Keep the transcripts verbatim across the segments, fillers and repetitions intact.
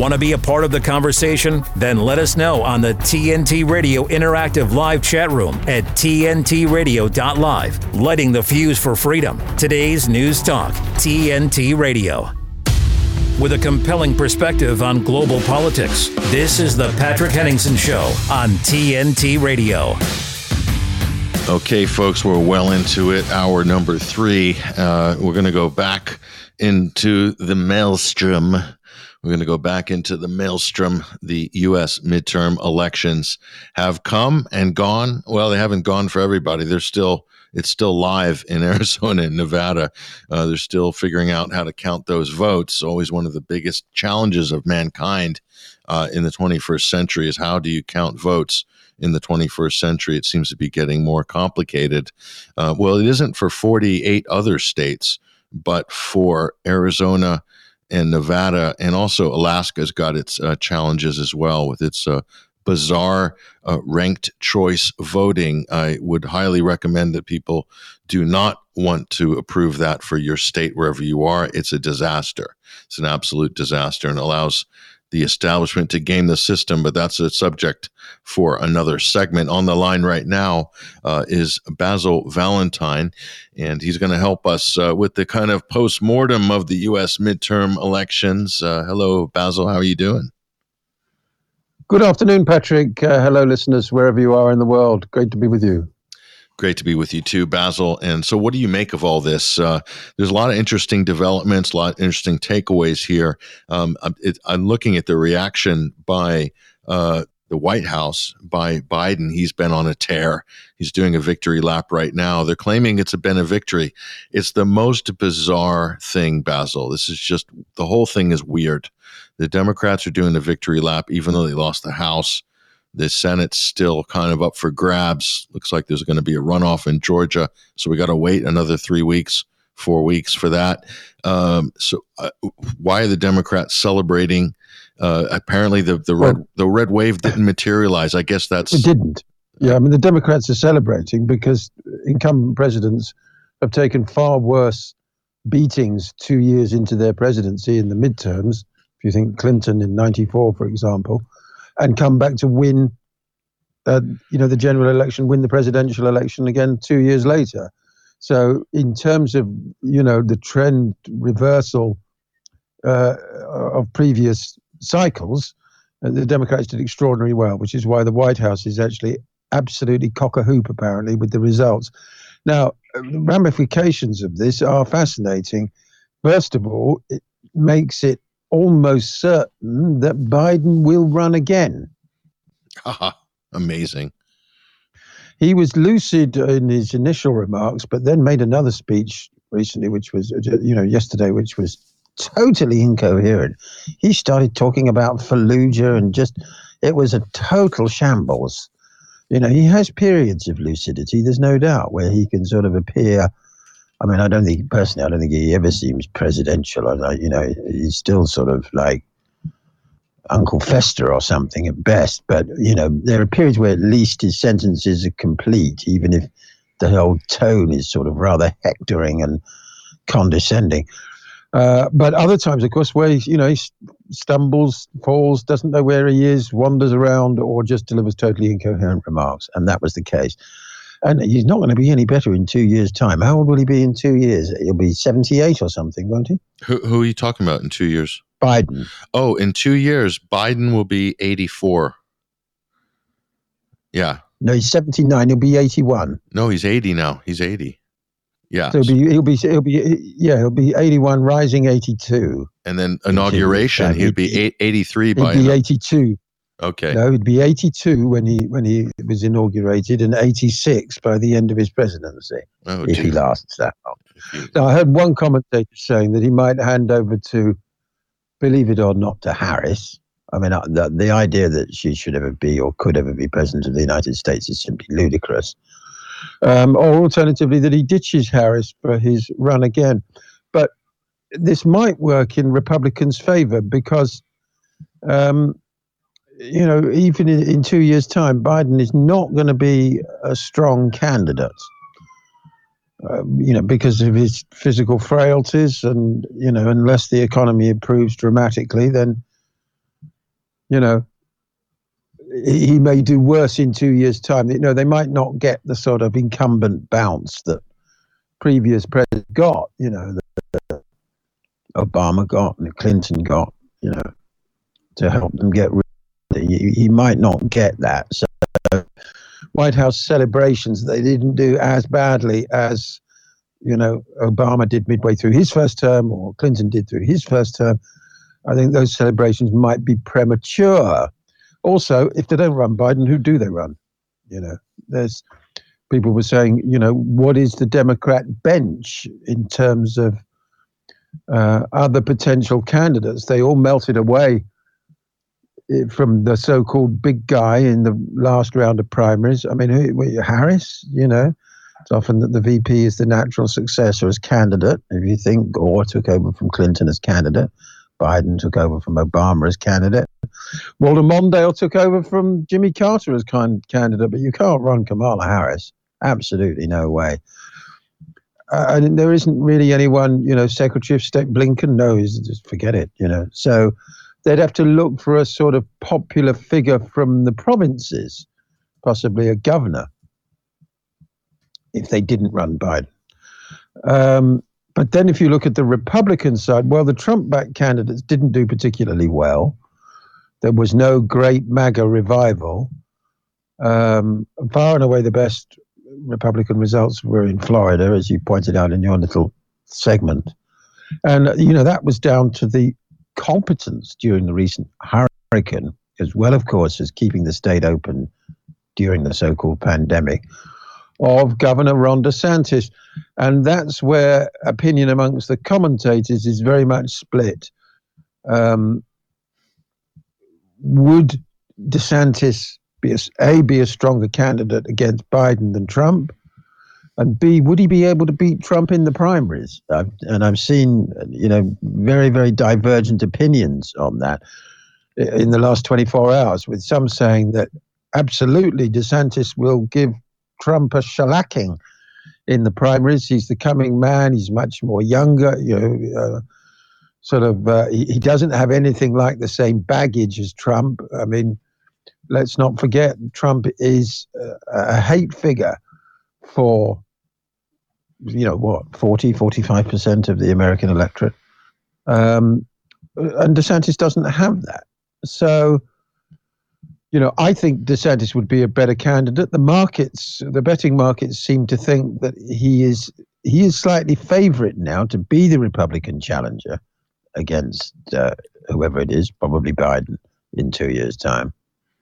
Want to be a part of the conversation? Then let us know on the T N T Radio Interactive Live chat room at T N T radio dot live. Lighting the fuse for freedom. Today's News Talk, T N T Radio. With a compelling perspective on global politics, this is the Patrick Henningsen Show on T N T Radio. Okay, folks, we're well into it. Hour number three. Uh, we're going to go back into the maelstrom. We're going to go back into the maelstrom. The U S midterm elections have come and gone. Well, they haven't gone for everybody. They're still, it's still live in Arizona and Nevada. Uh, they're still figuring out how to count those votes. Always one of the biggest challenges of mankind uh, in the twenty-first century is how do you count votes in the twenty-first century? It seems to be getting more complicated. Uh, well, it isn't for forty-eight other states, but for Arizona and Nevada, and also Alaska's got its uh, challenges as well with its uh, bizarre uh, ranked choice voting. I would highly recommend that people do not want to approve that for your state wherever you are. It's a disaster. It's an absolute disaster and allows the establishment to game the system, but that's a subject for another segment. On the line right now uh, is Basil Valentine, and he's going to help us uh, with the kind of post-mortem of the U S midterm elections. Uh, hello, Basil. How are you doing? Good afternoon, Patrick. Uh, hello, listeners, wherever you are in the world. Great to be with you. Great to be with you too, Basil. And so what do you make of all this? Uh, there's a lot of interesting developments, a lot of interesting takeaways here. Um, I'm, it, I'm looking at the reaction by uh, the White House, by Biden. He's been on a tear. He's doing a victory lap right now. They're claiming it's been a victory. It's the most bizarre thing, Basil. This is just, the whole thing is weird. The Democrats are doing the victory lap, even though they lost the House. The Senate's still kind of up for grabs. Looks like there's going to be a runoff in Georgia. So we got to wait another three weeks, four weeks for that. Um, so uh, why are the Democrats celebrating? Uh, apparently the, the, red, well, the red wave didn't materialize. I guess that's... It didn't. Yeah, I mean, the Democrats are celebrating because incumbent presidents have taken far worse beatings two years into their presidency in the midterms. If you think Clinton in ninety-four, for example, and come back to win, uh, you know, the general election, win the presidential election again two years later. So in terms of, you know, the trend reversal uh, of previous cycles, uh, the Democrats did extraordinarily well, which is why the White House is actually absolutely cock-a-hoop, apparently, with the results. Now, the ramifications of this are fascinating. First of all, it makes it almost certain that Biden will run again. Haha, amazing. He was lucid in his initial remarks, but then made another speech recently, which was, you know, yesterday, which was totally incoherent. He started talking about Fallujah and just, it was a total shambles. You know, he has periods of lucidity, there's no doubt, where he can sort of appear. I mean, I don't think, personally, I don't think he ever seems presidential. Or, you know, he's still sort of like Uncle Fester or something at best. But, you know, there are periods where at least his sentences are complete, even if the whole tone is sort of rather hectoring and condescending. Uh, but other times, of course, where, you know, he stumbles, falls, doesn't know where he is, wanders around, or just delivers totally incoherent remarks. And that was the case. And he's not going to be any better in two years' time. How old will he be in two years? He'll be seventy-eight or something, won't he? Who, who are you talking about in two years? Biden. Oh, in two years, Biden will be eighty-four. Yeah. No, he's seventy-nine. He'll be eighty-one. No, he's eighty now. He's eighty. Yeah. So he'll be, he'll be, he'll be, yeah, he'll be eighty-one, rising eighty-two. And then inauguration, he'd be eighty-three by. He'd be eighty-two. Okay. No, he'd be eighty-two when he when he was inaugurated, and eighty-six by the end of his presidency, oh, if dear. he lasts that long. Now, I heard one commentator saying that he might hand over to, believe it or not, to Harris. I mean, the, the idea that she should ever be or could ever be president of the United States is simply ludicrous. Um, or alternatively, that he ditches Harris for his run again. But this might work in Republicans' favor because, um, you know, even in, in two years' time, Biden is not going to be a strong candidate, uh, you know, because of his physical frailties. And, you know, unless the economy improves dramatically, then you know, he, he may do worse in two years' time. You know, they might not get the sort of incumbent bounce that previous presidents got, you know, that Obama got and Clinton got, you know, to help them get rid of it. He, he might not get that. So White House celebrations, they didn't do as badly as, you know, Obama did midway through his first term or Clinton did through his first term. I think those celebrations might be premature. Also, if they don't run Biden, who do they run? You know, there's people were saying, you know, what is the Democrat bench in terms of uh, other potential candidates? They all melted away from the so-called big guy in the last round of primaries. I mean, who, Harris, you know, it's often that the V P is the natural successor as candidate. If you think Gore took over from Clinton as candidate, Biden took over from Obama as candidate. Walter Mondale took over from Jimmy Carter as kind candidate, but you can't run Kamala Harris. Absolutely no way. Uh, and there isn't really anyone, you know, Secretary of State Blinken, no, he's, just forget it, you know. So they'd have to look for a sort of popular figure from the provinces, possibly a governor, if they didn't run Biden. Um, But then if you look at the Republican side, well, the Trump-backed candidates didn't do particularly well. There was no great MAGA revival. Um, far and away the best Republican results were in Florida, as you pointed out in your little segment. And, you know, that was down to the competence during the recent hurricane, as well, of course, as keeping the state open during the so-called pandemic, of Governor Ron DeSantis. And that's where opinion amongst the commentators is very much split. Um, would DeSantis be a, a, be a stronger candidate against Biden than Trump? And B, would he be able to beat Trump in the primaries? I've, and I've seen, you know, very, very divergent opinions on that in the last twenty-four hours, with some saying that absolutely DeSantis will give Trump a shellacking in the primaries. He's the coming man. He's much more younger, you know, uh, sort of, uh, he, he doesn't have anything like the same baggage as Trump. I mean, let's not forget, Trump is uh, a hate figure for, you know, what, forty, forty-five percent of the American electorate. Um, and DeSantis doesn't have that. So, you know, I think DeSantis would be a better candidate. The markets, the betting markets seem to think that he is he is slightly favorite now to be the Republican challenger against uh, whoever it is, probably Biden, in two years' time.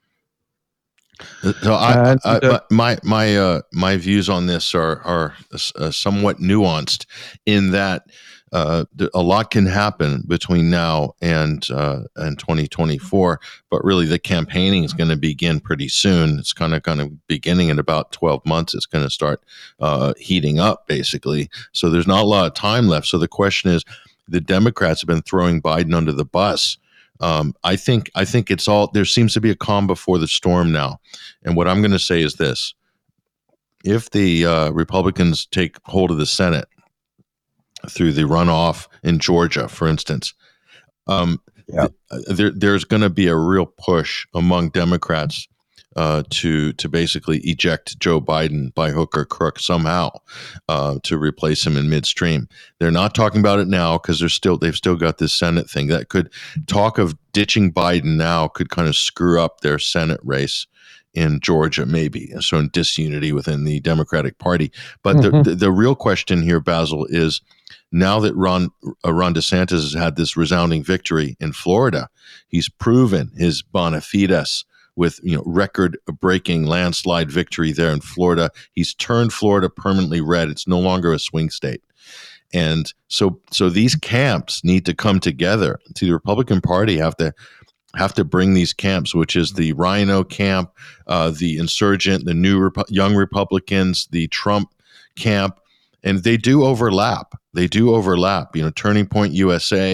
So I, and, I, uh, my my uh, my views on this are are uh, somewhat nuanced in that uh, a lot can happen between now and uh, and twenty twenty-four, but really the campaigning is going to begin pretty soon. It's kind of kind of beginning in about twelve months. It's going to start uh, heating up, basically. So there's not a lot of time left. So the question is, the Democrats have been throwing Biden under the bus. Um, I think I think it's all, there seems to be a calm before the storm now. And what I'm going to say is this. If the uh, Republicans take hold of the Senate through the runoff in Georgia, for instance, um, yeah. th- there, there's going to be a real push among Democrats uh, to to basically eject Joe Biden by hook or crook somehow uh, to replace him in midstream. They're not talking about it now because they're still they've still got this Senate thing that could talk of ditching Biden now could kind of screw up their Senate race in Georgia, maybe. So in disunity within the Democratic Party. But mm-hmm. the, the the real question here, Basil, is now that Ron uh, Ron DeSantis has had this resounding victory in Florida, he's proven his bona fides with, you know, record-breaking landslide victory there in Florida. He's turned Florida permanently red. It's no longer a swing state. And so so these camps need to come together. To the Republican Party have to have to bring these camps, which is the Rhino camp, uh, the insurgent, the new Repu- young Republicans, the Trump camp, and they do overlap. They do overlap. You know, Turning Point U S A,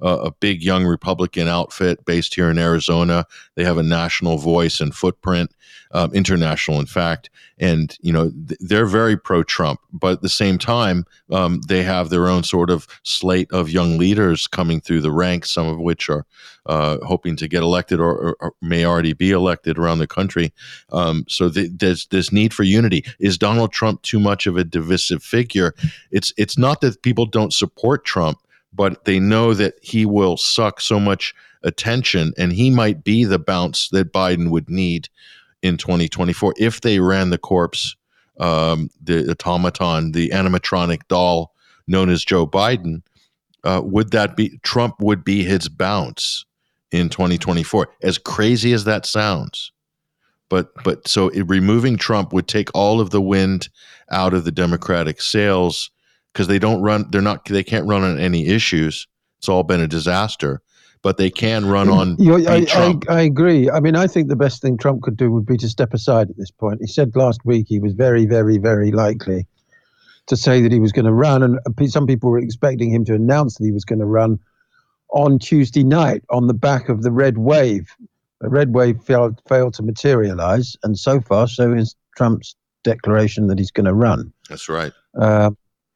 uh, a big young Republican outfit based here in Arizona. They have a national voice and footprint, um, international, in fact. And, you know, th- they're very pro-Trump. But at the same time, um, they have their own sort of slate of young leaders coming through the ranks, some of which are uh, hoping to get elected or, or, or may already be elected around the country. Um, so th- there's this need for unity. Is Donald Trump too much of a divisive figure? It's it's not that people don't support Trump, but they know that he will suck so much attention, and he might be the bounce that Biden would need in twenty twenty-four if they ran the corpse, um, the automaton, the animatronic doll known as Joe Biden. Uh, would that be Trump would be his bounce in twenty twenty-four? As crazy as that sounds, but but so it, removing Trump would take all of the wind out of the Democratic sails, because they don't run. They're not. They can't run on any issues. It's all been a disaster. But they can run on I, Trump. I, I agree. I mean, I think the best thing Trump could do would be to step aside at this point. He said last week he was very, very, very likely to say that he was going to run. And some people were expecting him to announce that he was going to run on Tuesday night on the back of the red wave. The red wave failed, failed to materialize. And so far, so is Trump's declaration that he's going to run. That's right. Uh,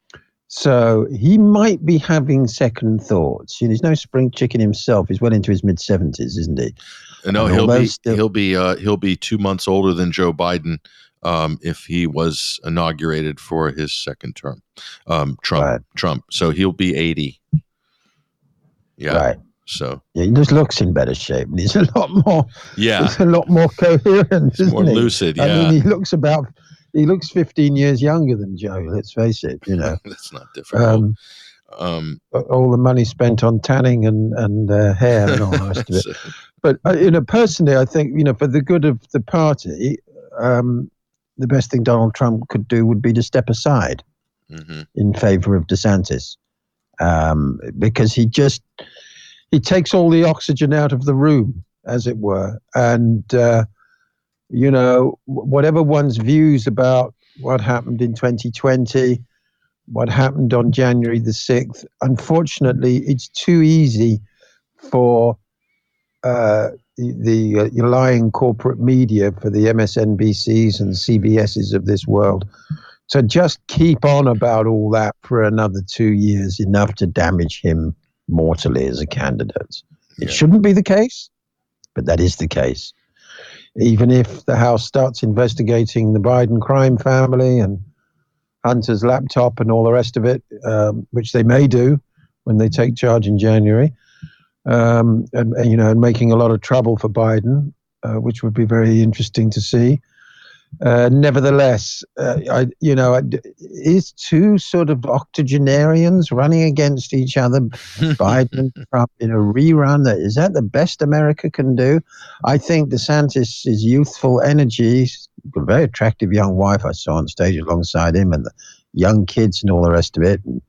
So he might be having second thoughts. You know, he's no spring chicken himself. He's well into his mid seventies, isn't he? No, he'll be still, he'll be uh, he'll be two months older than Joe Biden um, if he was inaugurated for his second term. Um, Trump, right. Trump. So he'll be eighty. Yeah. Right. So yeah, he just looks in better shape, and he's a lot more. Yeah. He's a lot more coherent. He's more he? lucid. Yeah. I mean, he looks about. He looks fifteen years younger than Joe, let's face it, you know. That's not difficult. Um, um, all the money spent on tanning and, and uh, hair and all the rest of it. But, uh, you know, personally, I think, you know, for the good of the party, um, the best thing Donald Trump could do would be to step aside mm-hmm. in favor of DeSantis. Um, because he just, he takes all the oxygen out of the room, as it were. And, uh, you know, whatever one's views about what happened in twenty twenty, what happened on January the sixth, unfortunately, it's too easy for uh, the, the uh, lying corporate media, for the M S N B Cs and C B Ss of this world, to just keep on about all that for another two years, enough to damage him mortally as a candidate. It yeah. shouldn't be the case, but that is the case. Even if the House starts investigating the Biden crime family and Hunter's laptop and all the rest of it, um, which they may do when they take charge in January, um, and, and you know, and making a lot of trouble for Biden, uh, which would be very interesting to see. Uh, nevertheless, uh, I, you know, is two sort of octogenarians running against each other, Biden and Trump, in a rerun? That is that the best America can do? I think DeSantis' youthful energy, he's got a very attractive young wife I saw on stage alongside him, and the young kids and all the rest of it. And,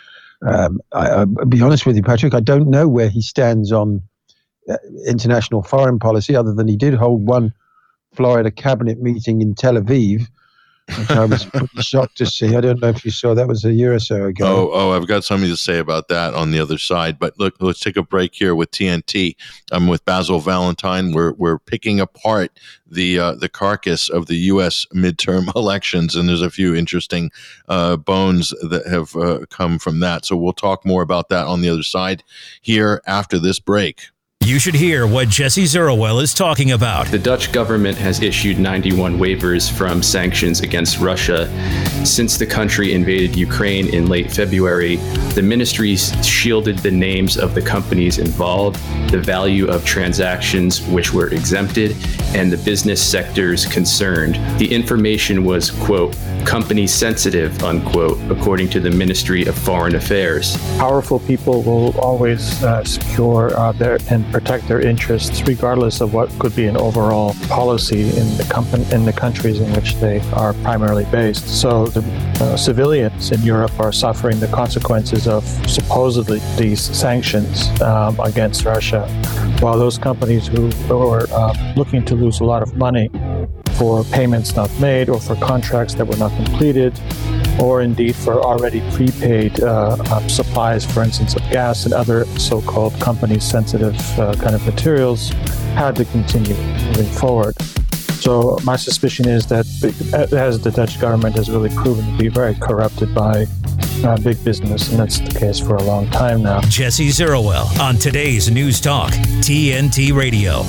um, I, I'll be honest with you, Patrick, I don't know where he stands on uh, international foreign policy, other than he did hold one Florida cabinet meeting in Tel Aviv, which I was pretty shocked to see. I don't know if you saw that. Was a year or so ago. Oh, oh, I've got something to say about that on the other side. But look, let's take a break here with T N T. I'm with Basil Valentine. We're we're picking apart the uh, the carcass of the U S midterm elections, and there's a few interesting uh, bones that have uh, come from that. So we'll talk more about that on the other side here after this break. You should hear what Jesse Zerowell is talking about. The Dutch government has issued ninety-one waivers from sanctions against Russia. Since the country invaded Ukraine in late February, the ministries shielded the names of the companies involved, the value of transactions which were exempted, and the business sectors concerned. The information was, quote, company sensitive, unquote, according to the Ministry of Foreign Affairs. Powerful people will always uh, secure uh, their and protect their interests, regardless of what could be an overall policy in the company in the countries in which they are primarily based. So the uh, civilians in Europe are suffering the consequences of supposedly these sanctions um, against Russia, while those companies who were uh, looking to lose a lot of money for payments not made or for contracts that were not completed or indeed for already prepaid uh, uh, supplies, for instance, of gas and other so-called company-sensitive uh, kind of materials, had to continue moving forward. So my suspicion is that, as the Dutch government has really proven to be very corrupted by uh, big business, and that's the case for a long time now. Jesse Zerowell on today's News Talk, T N T Radio.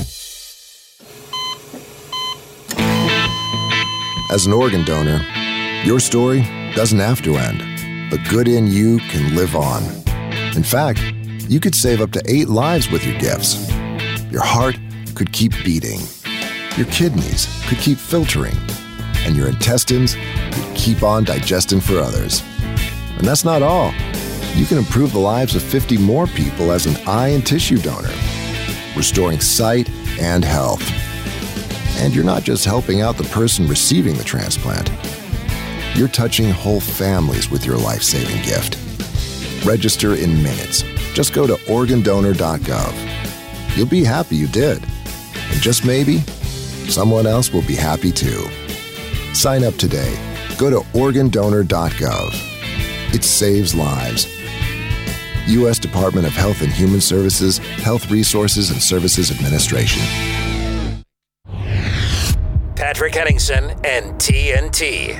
As an organ donor, your story doesn't have to end. The good in you can live on. In fact, you could save up to eight lives with your gifts. Your heart could keep beating. Your kidneys could keep filtering. And your intestines could keep on digesting for others. And that's not all. You can improve the lives of fifty more people as an eye and tissue donor, restoring sight and health. And you're not just helping out the person receiving the transplant. You're touching whole families with your life-saving gift. Register in minutes. Just go to organ donor dot gov. You'll be happy you did. And just maybe, someone else will be happy too. Sign up today. Go to organ donor dot gov. It saves lives. U S Department of Health and Human Services, Health Resources and Services Administration. Patrick Henningsen and T N T.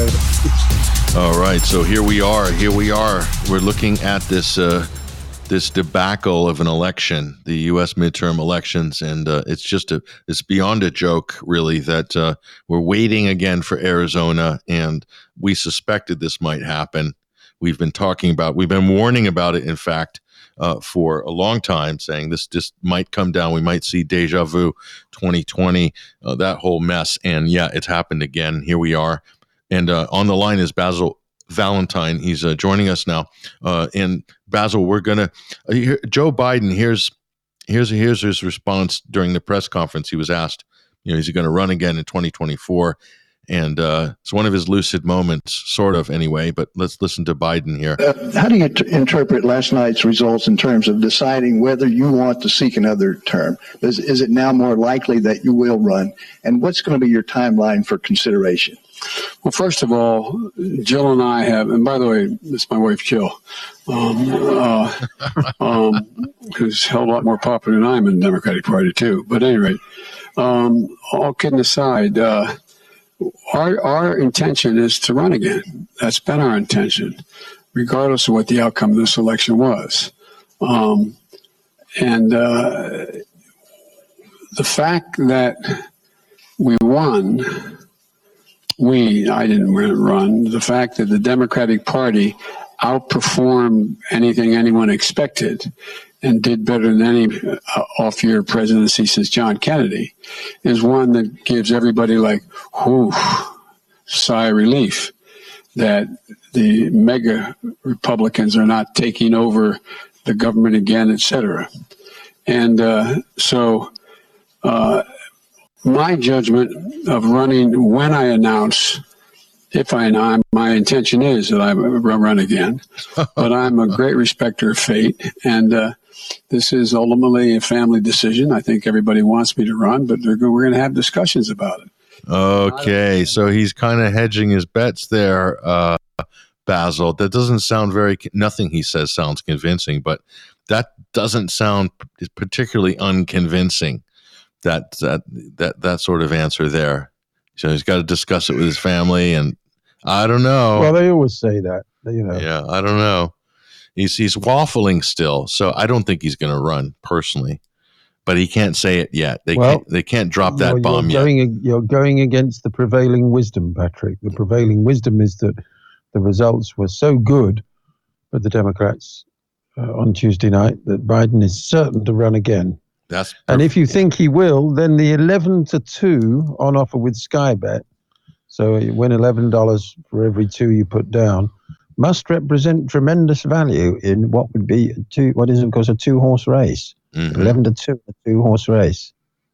All right, so here we are. Here we are. We're looking at this uh, this debacle of an election, the U S midterm elections, and uh, it's just a it's beyond a joke, really, that uh, we're waiting again for Arizona, and we suspected this might happen. We've been talking about, we've been warning about it, in fact, uh, for a long time, saying this just might come down. We might see deja vu twenty twenty, uh, that whole mess, and yeah, it's happened again. Here we are. And uh, on the line is Basil Valentine. He's uh, joining us now. Uh, and Basil, we're gonna uh, here, Joe Biden. Here's here's here's his response during the press conference. He was asked, you know, is he going to run again in twenty twenty-four? And uh, it's one of his lucid moments, sort of, anyway. But let's listen to Biden here. Uh, how do you t- interpret last night's results in terms of deciding whether you want to seek another term? Is, is it now more likely that you will run? And what's going to be your timeline for consideration? Well, first of all, Jill and I have, and by the way, it's my wife, Jill, um, uh, um, who's held a lot more popular than I am in the Democratic Party, too. But at any rate, um, all kidding aside, uh, our, our intention is to run again. That's been our intention, regardless of what the outcome of this election was. Um, and uh, the fact that we won... We, I didn't run. The fact that the Democratic Party outperformed anything anyone expected and did better than any uh, off-year presidency since John Kennedy is one that gives everybody like, whew, sigh of relief that the mega Republicans are not taking over the government again, et cetera. And uh, so... Uh, My judgment of running when I announce, if I announce, my intention is that I run again, but I'm a great respecter of fate, and uh, this is ultimately a family decision. I think everybody wants me to run, but we're going to have discussions about it. Okay, so he's kind of hedging his bets there, uh, Basil. That doesn't sound very, nothing he says sounds convincing, but that doesn't sound particularly unconvincing. That that that that sort of answer there. So he's got to discuss it with his family, and I don't know. Well, they always say that, you know. Yeah, I don't know. He's he's waffling still, so I don't think he's going to run personally. But he can't say it yet. They well, can't they can't drop that you're, bomb you're going, yet. You're going against the prevailing wisdom, Patrick. The prevailing wisdom is that the results were so good for the Democrats uh, on Tuesday night that Biden is certain to run again. That's and if you think he will, then the eleven to two on offer with Sky Bet, so you win eleven dollars for every two you put down, must represent tremendous value in what would be a two, what is of course a two-horse race. Mm-hmm. eleven to two, a two-horse race.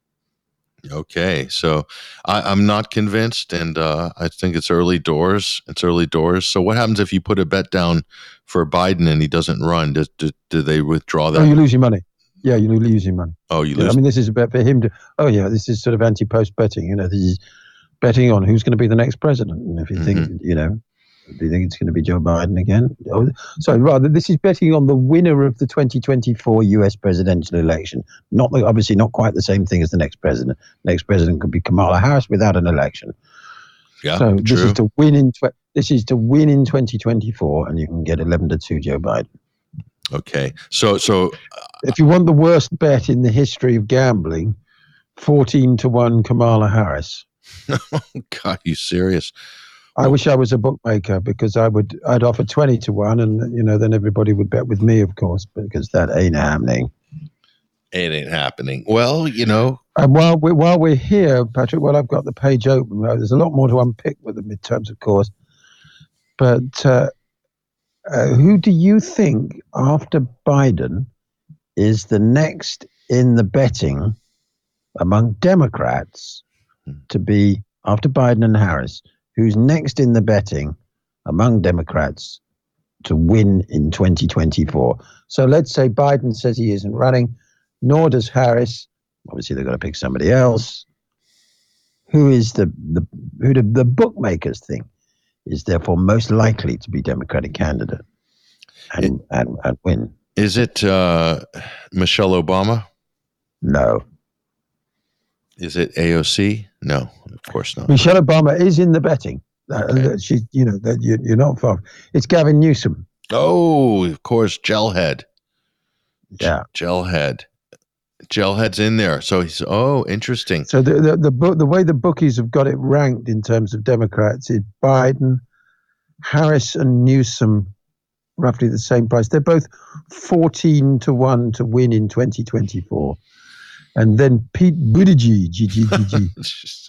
Okay, so I, I'm not convinced, and uh, I think it's early doors. It's early doors. So what happens if you put a bet down for Biden and he doesn't run? Do, do, do they withdraw that? Oh, you lose your money. Yeah, you lose your money. Oh, you yeah, lose. I mean, this is a bet for him to. Oh, yeah, this is sort of anti-post betting. You know, this is betting on who's going to be the next president. And if you mm-hmm. think, you know, Do you think it's going to be Joe Biden again? Oh, sorry, rather, this is betting on the winner of the twenty twenty-four U S presidential election. Not the, obviously not quite the same thing as the next president. Next president could be Kamala Harris without an election. Yeah, so true. this is to win in tw- this is to win in twenty twenty-four, and you can get eleven to two Joe Biden. Okay, so so if you want the worst bet in the history of gambling, fourteen to one Kamala Harris. God, you serious? I wish I was a bookmaker, because I would I'd offer twenty to one, and you know then everybody would bet with me, of course, because that ain't happening. It ain't happening. Well, you know. And while we while we're here, Patrick, well, I've got the page open. There's a lot more to unpick with the midterms, of course. But uh, uh, who do you think, after Biden, is the next in the betting among Democrats to be, after Biden and Harris, who's next in the betting among Democrats to win in twenty twenty-four? So let's say Biden says he isn't running, nor does Harris. Obviously, they've got to pick somebody else. Who is the, the who do the bookmakers think is therefore most likely to be Democratic candidate and, it, and, and win? Is it uh, Michelle Obama? No. Is it A O C? No, of course not. Michelle Obama is in the betting. Okay. Uh, she, you know, that you, you're not far. It's Gavin Newsom. Oh, of course, Gelhead. Yeah, Gelhead. Gelhead's in there. So he's oh, interesting. So the the the, book, the way the bookies have got it ranked in terms of Democrats is Biden, Harris, and Newsom, roughly the same price. They're both fourteen to one to win in twenty twenty-four. And then Pete Buttigieg, G G G G.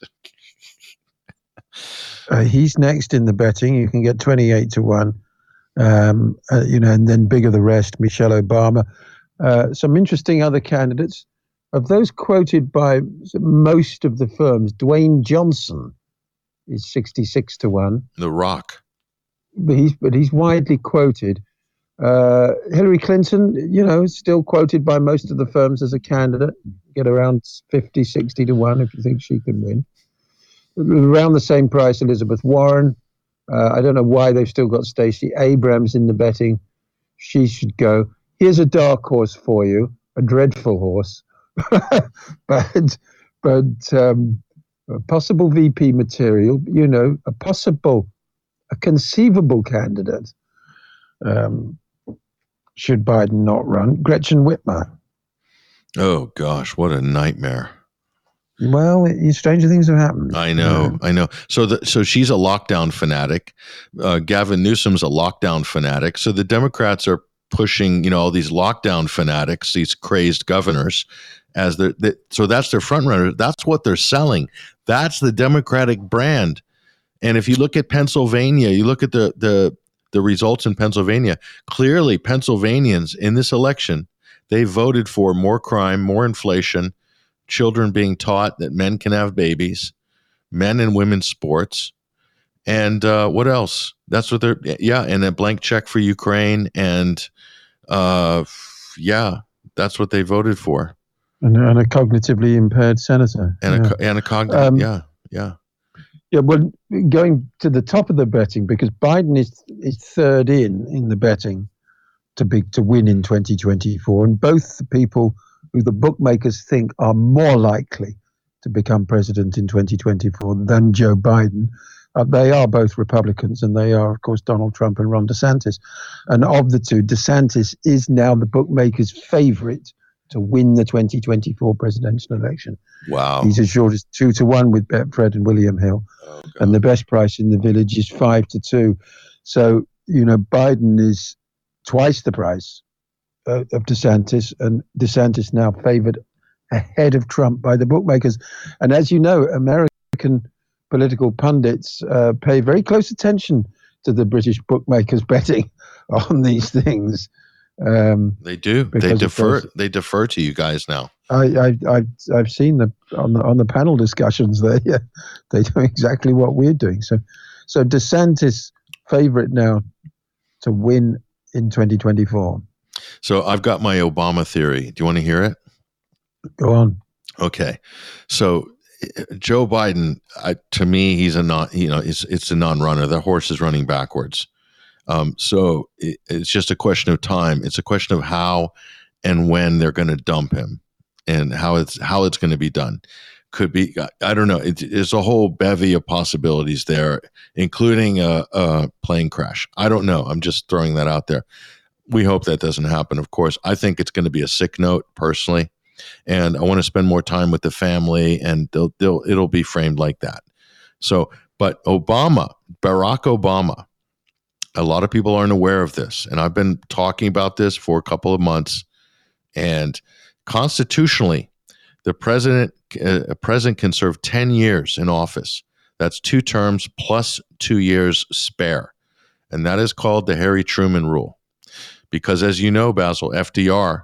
uh, he's next in the betting. You can get twenty-eight to one. Um, uh, you know, and then bigger the rest. Michelle Obama. Uh, some interesting other candidates. Of those quoted by most of the firms, Dwayne Johnson is sixty-six to one. The Rock. But he's but he's widely quoted. Uh, Hillary Clinton, you know, is still quoted by most of the firms as a candidate. Get around fifty, sixty to one if you think she can win. Around the same price, Elizabeth Warren. Uh, I don't know why they've still got Stacey Abrams in the betting. She should go. Here's a dark horse for you, a dreadful horse, but but um, a possible V P material. You know, a possible, a conceivable candidate. Um, should Biden not run? Gretchen Whitmer. Oh gosh, what a nightmare! Well, stranger things have happened. I know, yeah. I know. So, the, so she's a lockdown fanatic. Uh, Gavin Newsom's a lockdown fanatic. So the Democrats are pushing, you know, all these lockdown fanatics, these crazed governors, as their. They, so that's their front runner. That's what they're selling. That's the Democratic brand. And if you look at Pennsylvania, you look at the the the results in Pennsylvania. Clearly, Pennsylvanians in this election, they voted for more crime, more inflation, children being taught that men can have babies, men and women's sports, and uh, what else? That's what they're, yeah, and a blank check for Ukraine, and uh, yeah, that's what they voted for. And, and a cognitively impaired senator. And yeah. a and a cognitive, um, yeah, yeah. Yeah, well, going to the top of the betting, because Biden is is third in in the betting to be to win in twenty twenty-four, and both the people who the bookmakers think are more likely to become president in twenty twenty-four than Joe Biden, uh, they are both Republicans, and they are, of course, Donald Trump and Ron DeSantis. And of the two, DeSantis is now the bookmakers' favorite to win the twenty twenty-four presidential election. Wow. He's as short as two to one with Betfred and William Hill. Oh, and the best price in the village is five to two. So, you know, Biden is twice the price uh, of DeSantis, and DeSantis now favored ahead of Trump by the bookmakers. And as you know, American political pundits uh, pay very close attention to the British bookmakers betting on these things. Um, they do. They defer. They defer to you guys now. I, I, I've, I've seen the on the on the panel discussions there. Yeah, they do exactly what we're doing. So, so DeSantis favorite now to win in twenty twenty-four. So I've got my Obama theory. Do you want to hear it? Go on. Okay. So Joe Biden, I, to me, he's a non, you know, it's it's a non-runner. The horse is running backwards. Um, so it, it's just a question of time. It's a question of how and when they're going to dump him, and how it's how it's going to be done. Could be, I don't know. It, it's a whole bevy of possibilities there, including a, a plane crash. I don't know. I'm just throwing that out there. We hope that doesn't happen. Of course, I think it's going to be a sick note personally. And I want to spend more time with the family, and they'll, they'll, it'll be framed like that. So, but Obama, Barack Obama, a lot of people aren't aware of this. And I've been talking about this for a couple of months. And constitutionally, the president, uh, a president can serve ten years in office. That's two terms plus two years spare. And that is called the Harry Truman rule. Because as you know, Basil, F D R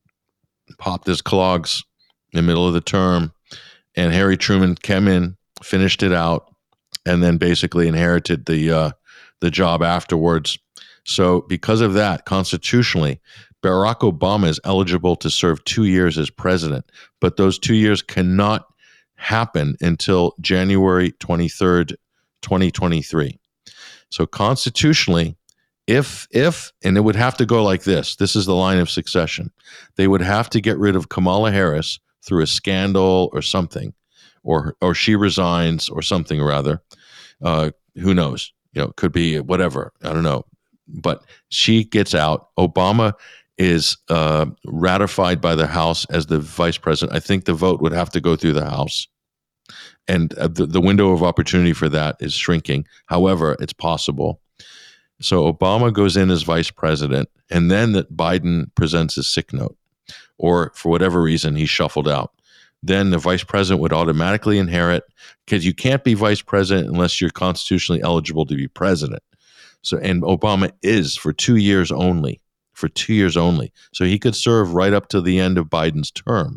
popped his clogs in the middle of the term, and Harry Truman came in, finished it out, and then basically inherited the uh, the job afterwards. So because of that, constitutionally, Barack Obama is eligible to serve two years as president, but those two years cannot happen until January twenty-third, twenty twenty-three. So constitutionally, If, if, and it would have to go like this, this is the line of succession. They would have to get rid of Kamala Harris through a scandal or something, or, or she resigns or something or other. Uh, who knows? You know, it could be whatever. I don't know. But she gets out. Obama is uh, ratified by the House as the vice president. I think the vote would have to go through the House. And uh, the, the window of opportunity for that is shrinking. However, it's possible. So Obama goes in as vice president, and then that Biden presents his sick note, or for whatever reason he's shuffled out. Then the vice president would automatically inherit, because you can't be vice president unless you're constitutionally eligible to be president. So, and Obama is for two years only, for two years only. So he could serve right up to the end of Biden's term.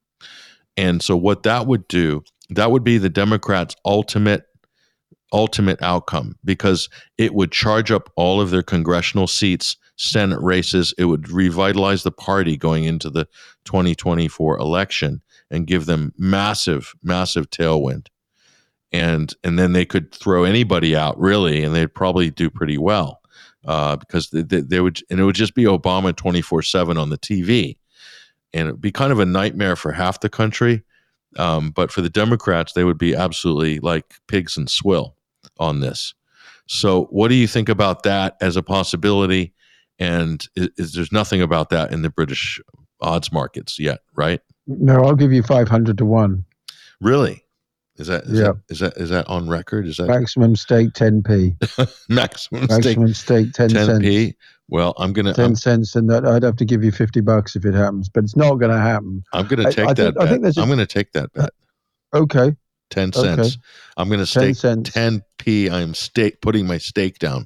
And so what that would do, that would be the Democrats' ultimate ultimate outcome, because it would charge up all of their congressional seats, Senate races. It would revitalize the party going into the twenty twenty-four election and give them massive, massive tailwind. And and then they could throw anybody out, really, and they'd probably do pretty well, uh, because they, they, they would, and it would just be Obama twenty-four seven on the T V. And it'd be kind of a nightmare for half the country. Um, but for the Democrats, they would be absolutely like pigs in swill on this. So what do you think about that as a possibility? And is, is there's nothing about that in the British odds markets yet, right? No, I'll give you five hundred to one. Really? Is that is, yeah. that is that is that on record? Is that maximum stake ten p? maximum, maximum stake, stake ten, ten p. Cents. Well, I'm gonna ten I'm, cents, and that I'd have to give you fifty bucks if it happens, but it's not going to happen. I'm going to take I, I that. think, bet. I think there's a, I'm going to take that bet. Okay. Ten cents. Okay. I'm going to stake ten p. I'm stake putting my stake down.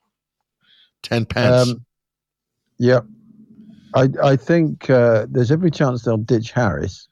Ten pence. Um, yeah, I I think uh, there's every chance they'll ditch Harris.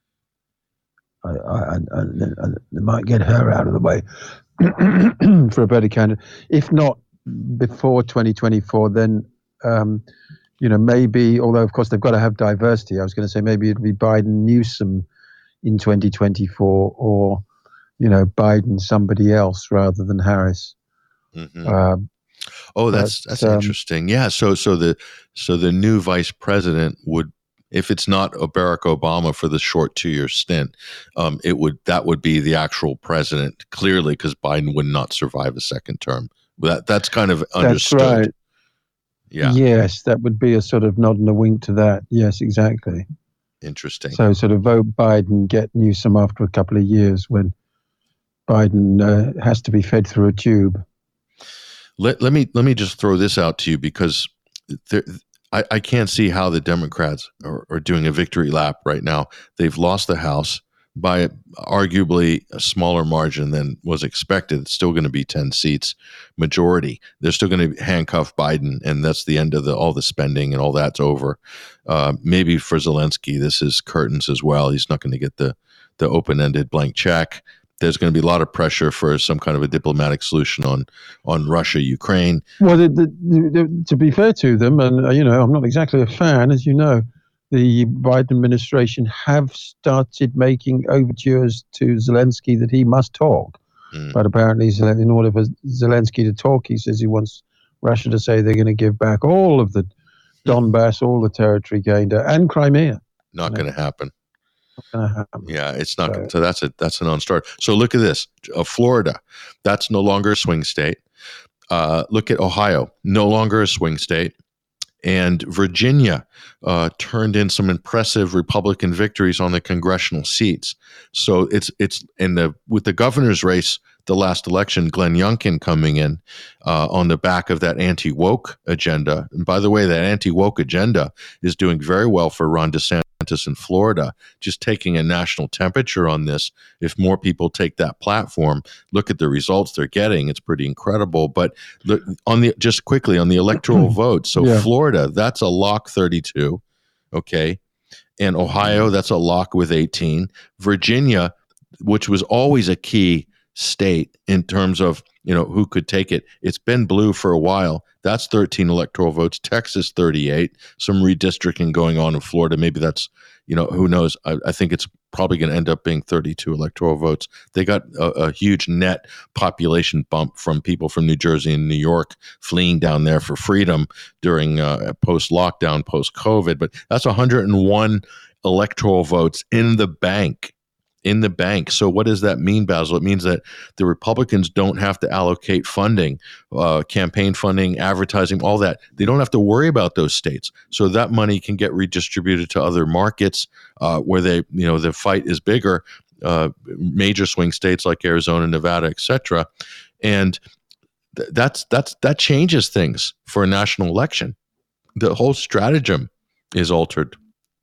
I, I, I, I, they might get her out of the way for a better candidate. If not before twenty twenty-four, then um, you know, maybe. Although of course they've got to have diversity. I was going to say maybe it'd be Biden, Newsom in twenty twenty-four, or you know, Biden somebody else rather than Harris. Mm-hmm. Um, oh, that's but, that's um, interesting. Yeah. So so the so the new vice president would, if it's not Barack Obama for the short two year stint, um, it would that would be the actual president, clearly, because Biden would not survive a second term. That that's kind of understood. That's right. Yeah. Yes, that would be a sort of nod and a wink to that. Yes, exactly. Interesting. So sort of vote Biden, get Newsom after a couple of years when Biden uh, has to be fed through a tube. Let let me let me just throw this out to you, because there, I, I can't see how the Democrats are, are doing a victory lap right now. They've lost the House by arguably a smaller margin than was expected. It's still going to be ten seats majority. They're still going to handcuff Biden, and that's the end of the all the spending and all that's over. Uh, maybe for Zelensky, this is curtains as well. He's not going to get the the open-ended blank check. There's going to be a lot of pressure for some kind of a diplomatic solution on on Russia, Ukraine. Well, the, the, the, to be fair to them, and uh, you know, I'm not exactly a fan, as you know, the Biden administration have started making overtures to Zelensky that he must talk. Mm. But apparently, in order for Zelensky to talk, he says he wants Russia to say they're going to give back all of the Donbass, all the territory gained, and Crimea. Not going to happen. Not going to happen. Yeah, it's not. So, so that's a that's a non-starter. So look at this: uh, Florida, that's no longer a swing state. Uh, look at Ohio, no longer a swing state. And Virginia uh, turned in some impressive Republican victories on the congressional seats. So it's it's in the with the governor's race, the last election, Glenn Youngkin coming in uh, on the back of that anti-woke agenda. And by the way, that anti-woke agenda is doing very well for Ron DeSantis in Florida, just taking a national temperature on this. If more people take that platform, look at the results they're getting. It's pretty incredible. But look, on the just quickly on the electoral vote. So yeah. Florida, that's a lock thirty-two. Okay. And Ohio, that's a lock with eighteen. Virginia, which was always a key state in terms of, you know, who could take it. It's been blue for a while. That's thirteen electoral votes. Texas, thirty-eight. Some redistricting going on in Florida. Maybe that's, you know, who knows? I, I think it's probably going to end up being thirty-two electoral votes. They got a, a huge net population bump from people from New Jersey and New York fleeing down there for freedom during uh, post-lockdown, post-COVID. But that's one hundred one electoral votes in the bank. in the bank. So what does that mean, Basil? It means that the Republicans don't have to allocate funding, uh, campaign funding, advertising, all that. They don't have to worry about those states. So that money can get redistributed to other markets uh, where they, you know, the fight is bigger, uh, major swing states like Arizona, Nevada, et cetera. And th- that's that's that changes things for a national election. The whole stratagem is altered.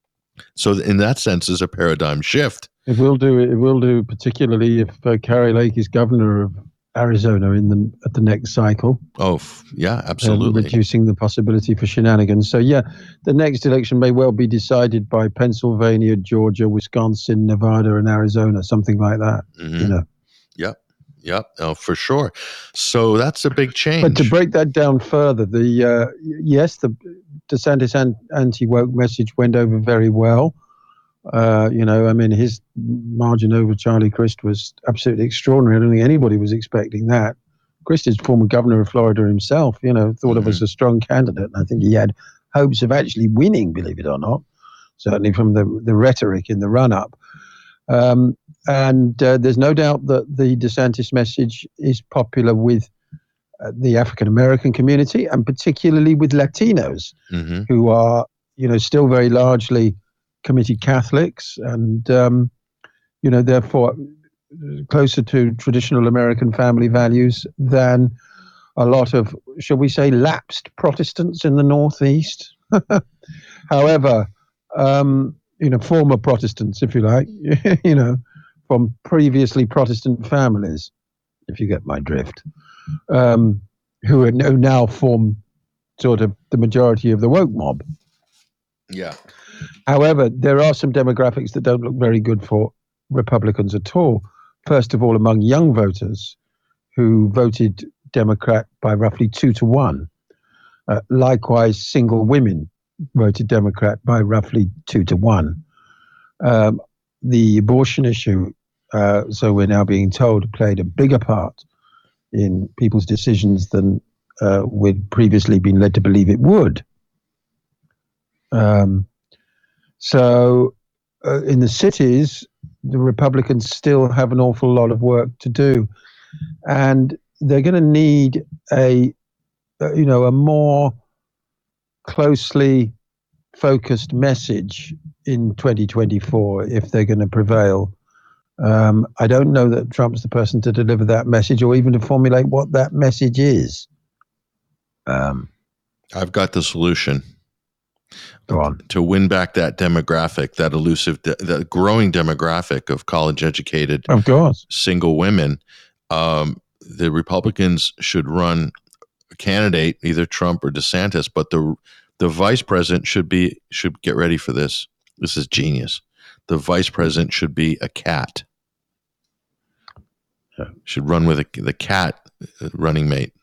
So in that sense, is a paradigm shift. It will do. It will do, particularly if uh, Kari Lake is governor of Arizona in the at the next cycle. Oh, yeah, absolutely. Uh, reducing the possibility for shenanigans. So, yeah, the next election may well be decided by Pennsylvania, Georgia, Wisconsin, Nevada, and Arizona, something like that. Mm-hmm. You know. Yep. Yep. Oh, for sure. So that's a big change. But to break that down further, the uh, yes, the DeSantis anti-woke message went over very well. Uh, you know, I mean, his margin over Charlie Crist was absolutely extraordinary. I don't think anybody was expecting that. Crist is former governor of Florida himself, you know, thought mm-hmm. of as a strong candidate. And I think he had hopes of actually winning, believe it or not, certainly from the, the rhetoric in the run-up. Um, and uh, there's no doubt that the DeSantis message is popular with uh, the African-American community and particularly with Latinos mm-hmm. who are, you know, still very largely committed Catholics and, um, you know, therefore closer to traditional American family values than a lot of, shall we say, lapsed Protestants in the Northeast. However, um, you know, former Protestants, if you like, you know, from previously Protestant families, if you get my drift, um, who, are, who now form sort of the majority of the woke mob. Yeah. However, there are some demographics that don't look very good for Republicans at all. First of all, among young voters who voted Democrat by roughly two to one. Uh, likewise, single women voted Democrat by roughly two to one. Um, the abortion issue, uh, so we're now being told, played a bigger part in people's decisions than uh, we'd previously been led to believe it would. Um, so uh, in the cities, the Republicans still have an awful lot of work to do. And they're going to need a, uh, you know, a more closely focused message in twenty twenty-four if they're going to prevail. Um, I don't know that Trump's the person to deliver that message or even to formulate what that message is. Um, I've got the solution. Go on. To win back that demographic, that elusive, de- that growing demographic of college-educated, of course, single women, um, the Republicans should run a candidate, either Trump or DeSantis, but the the vice president should be should get ready for this. This is genius. The vice president should be a cat. Yeah. Should run with a, the cat running mate.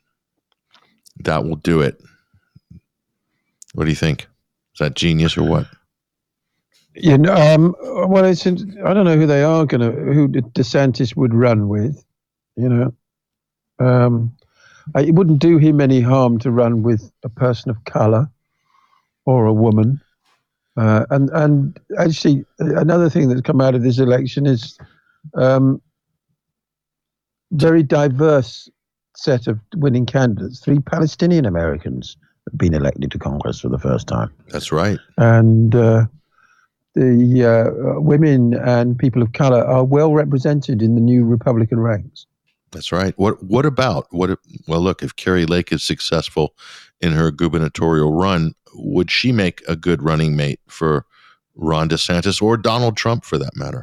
That will do it. What do you think? Is that genius or what? You know, um, well, it's I don't know who they are going to who DeSantis would run with. You know, um, it wouldn't do him any harm to run with a person of color or a woman. Uh, and and actually, another thing that's come out of this election is um, very diverse set of winning candidates. Three Palestinian Americans have been elected to Congress for the first time. That's right. And uh, the uh, women and people of color are well represented in the new Republican ranks. That's right. What What about what? Well, look, if Kari Lake is successful in her gubernatorial run, would she make a good running mate for Ron DeSantis or Donald Trump, for that matter?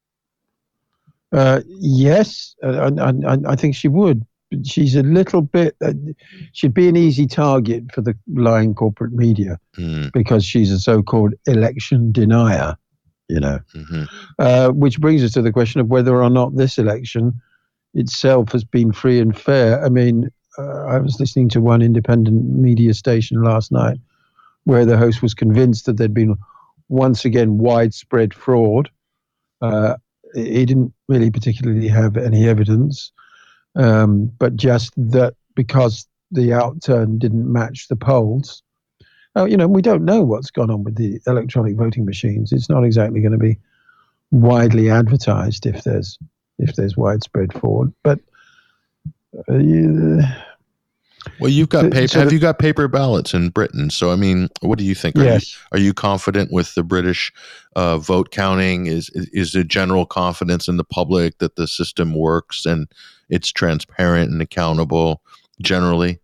Uh, yes, I, I, I think she would. She's a little bit. Uh, she'd be an easy target for the lying corporate media mm. because she's a so-called election denier. You know, mm-hmm. uh, which brings us to the question of whether or not this election itself has been free and fair. I mean, uh, I was listening to one independent media station last night where the host was convinced that there'd been once again widespread fraud. Uh, he didn't really particularly have any evidence, um, but just that because the outturn didn't match the polls. Uh, you know, we don't know what's gone on with the electronic voting machines. It's not exactly going to be widely advertised if there's if there's widespread fraud. But uh, you, well, you've got paper. Have you got paper ballots in Britain? So, I mean, what do you think? Are yes. you, are you confident with the British uh, vote counting? Is is there general confidence in the public that the system works and it's transparent and accountable generally?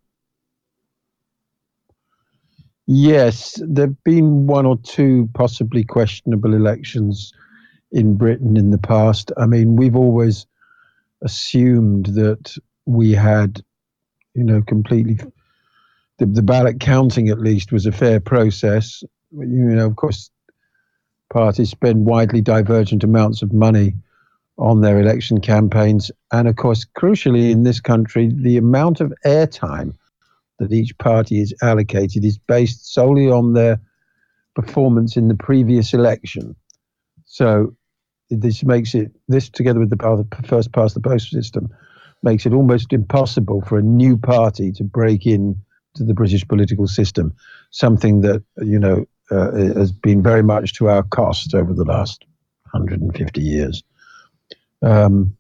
Yes, there have been one or two possibly questionable elections in Britain in the past. I mean, we've always assumed that we had, you know, completely, the, the ballot counting at least was a fair process. You know, of course, parties spend widely divergent amounts of money on their election campaigns. And of course, crucially in this country, the amount of airtime that each party is allocated is based solely on their performance in the previous election. So this makes it, this together with the first past the post system, makes it almost impossible for a new party to break in to the British political system, something that, you know, uh, has been very much to our cost over the last one hundred fifty years. Um,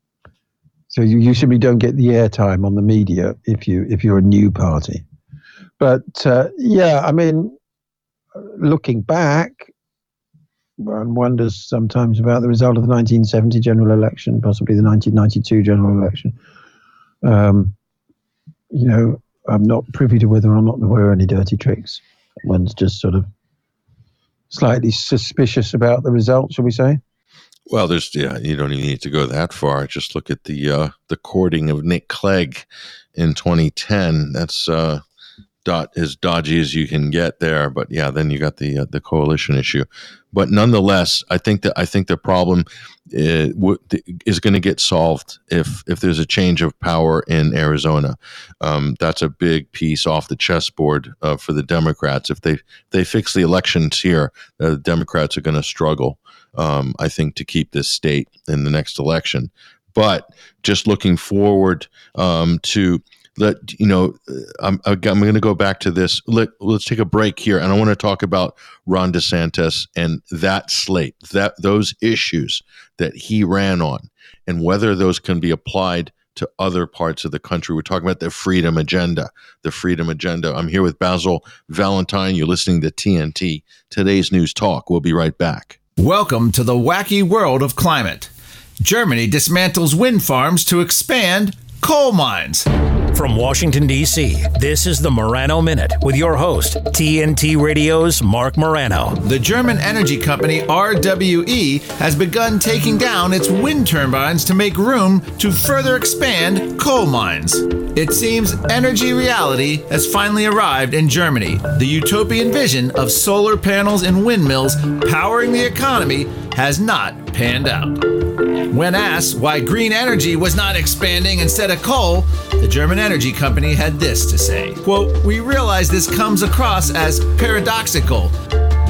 so you, you simply don't get the airtime on the media if you if you're a new party. But uh, yeah, I mean, looking back, one wonders sometimes about the result of the nineteen seventy general election, possibly the nineteen ninety-two general election. Um, you know, I'm not privy to whether or not there were any dirty tricks. One's just sort of slightly suspicious about the result, shall we say? Well, there's yeah, you don't even need to go that far. Just look at the uh, the courting of Nick Clegg in twenty ten. That's uh, dot as dodgy as you can get there. But yeah, then you got the uh, the coalition issue. But nonetheless, I think that I think the problem uh, w- is going to get solved if if there's a change of power in Arizona. Um, that's a big piece off the chessboard uh, for the Democrats. If they they fix the elections here, uh, the Democrats are going to struggle. Um, I think, to keep this state in the next election. But just looking forward um, to let you know, I'm, I'm going to go back to this. Let, let's take a break here, and I want to talk about Ron DeSantis and that slate, that those issues that he ran on, and whether those can be applied to other parts of the country. We're talking about the freedom agenda, the freedom agenda. I'm here with Basil Valentine. You're listening to T N T, Today's News Talk. We'll be right back. Welcome to the wacky world of climate. Germany dismantles wind farms to expand coal mines. From Washington, D C, this is the Morano Minute with your host, T N T Radio's Mark Morano. The German energy company R W E has begun taking down its wind turbines to make room to further expand coal mines. It seems energy reality has finally arrived in Germany. The utopian vision of solar panels and windmills powering the economy has not panned out. When asked why green energy was not expanding instead of coal, the German energy company had this to say, quote, "We realize this comes across as paradoxical,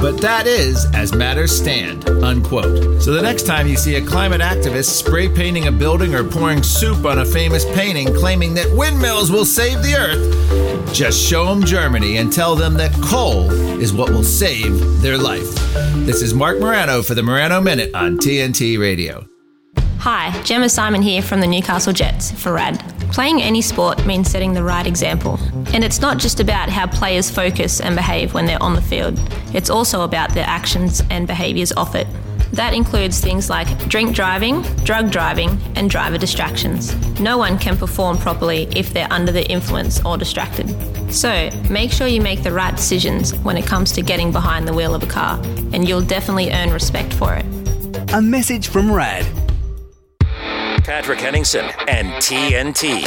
but that is as matters stand, unquote. So the next time you see a climate activist spray painting a building or pouring soup on a famous painting claiming that windmills will save the earth, just show them Germany and tell them that coal is what will save their life. This is Mark Morano for the Morano Minute on T N T Radio. Hi, Gemma Simon here from the Newcastle Jets for R A D. Playing any sport means setting the right example. And it's not just about how players focus and behave when they're on the field. It's also about their actions and behaviours off it. That includes things like drink driving, drug driving, and driver distractions. No one can perform properly if they're under the influence or distracted. So, make sure you make the right decisions when it comes to getting behind the wheel of a car, and you'll definitely earn respect for it. A message from R A D. Patrick Henningsen and T N T.